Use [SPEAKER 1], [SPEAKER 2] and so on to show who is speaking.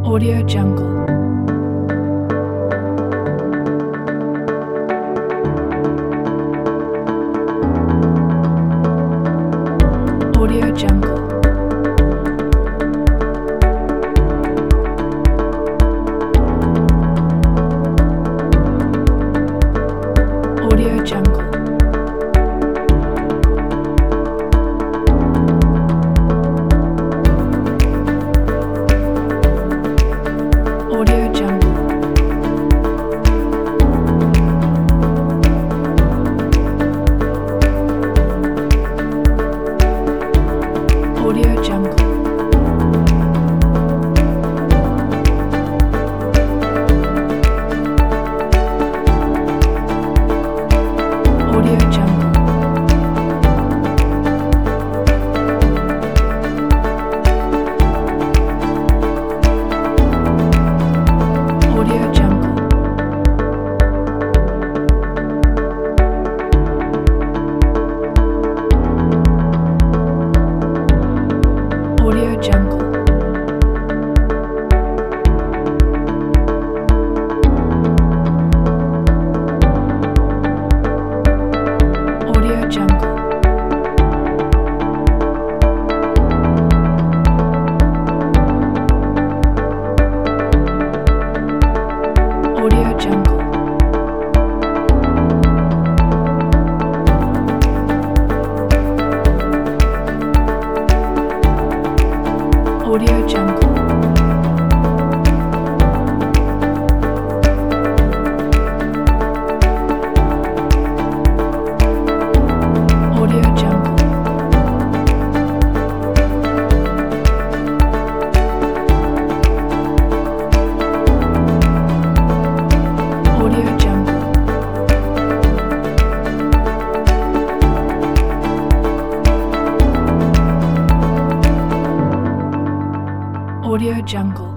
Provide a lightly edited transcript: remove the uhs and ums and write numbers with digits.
[SPEAKER 1] Audio Jungle. Audio Jungle. Audio Jungle. Audio Jungle. Audio Jungle. Audio Jungle. Audio Jungle. Audio Jungle. Audio Jungle. Audio Jungle. Audio Jungle. Audio Jungle. Audio Jungle. Audio Jungle.